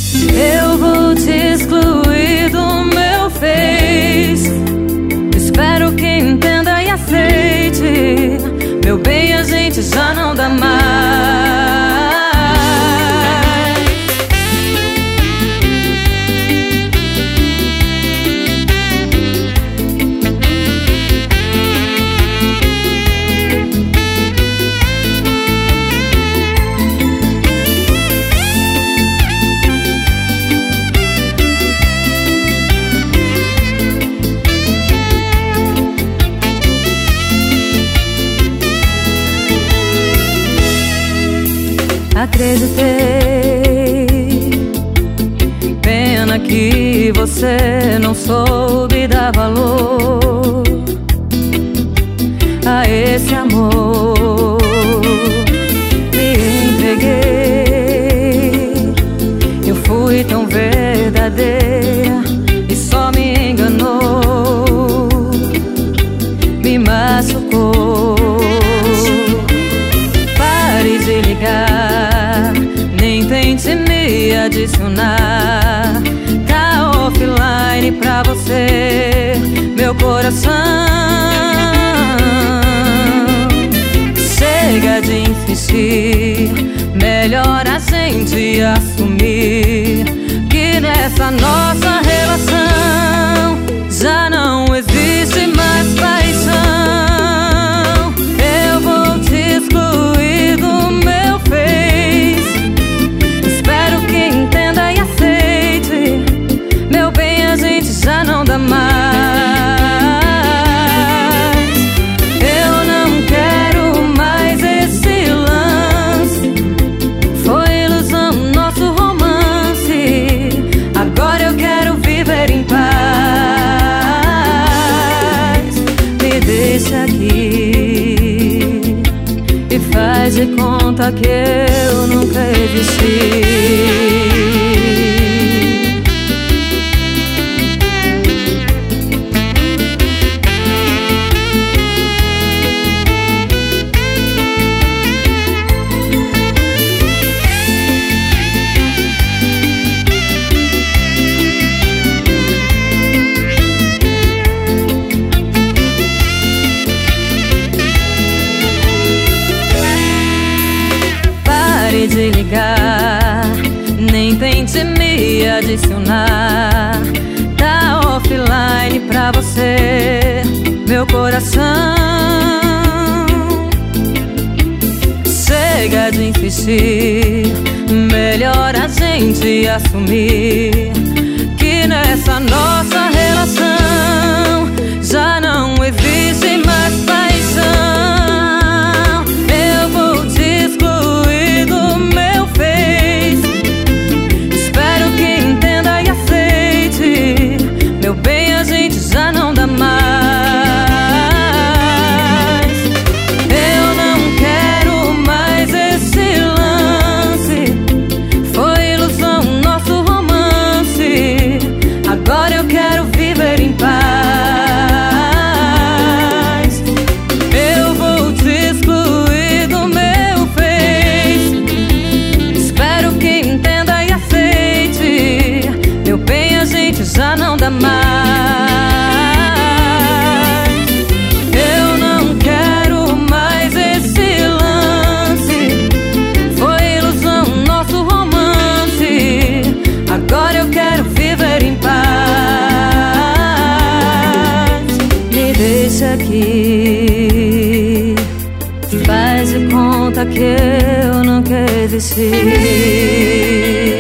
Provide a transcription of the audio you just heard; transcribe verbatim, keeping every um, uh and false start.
Eu vou te excluir do meu Face. Espero que entenda e aceite. Meu bem, a gente já não dá mais. Acreditei, pena que você não soube dar valor a esse amor. Me entreguei, eu fui tão verdadeira e só me enganou, me machucou. Pare de ligar, nem tente me adicionar. Tá offline pra você, meu coração. Chega de insistir, melhor a gente assumir que nessa nossa relação já não existe mais paixão. Eu vou te excluir do meu Face. Espero que entenda e aceite. Meu bem, a gente já não dá mais. Eu não quero mais esse lance. Foi ilusão nosso romance. Agora eu quero viver em paz. Me deixa aqui e faz de conta que eu nunca existi. De ligar, nem tente me adicionar. Tá offline pra você, meu coração. Chega de insistir, melhor a gente assumir que nessa nossa relação já não existe mais paixão. Eu vou te excluir do meu Face. Espero que entenda e aceite. Meu bem, a gente já não dá mais. Eu não quero mais esse lance. Foi ilusão nosso romance. Agora eu quero viver em paz. Eu vou te excluir do meu Face. Espero que entenda e aceite. Meu bem, a gente já não dá mais. Eu não quero mais esse lance. Foi ilusão nosso romance. Agora eu quero viver em paz. Me deixa aqui, faz de conta que eu nunca existi.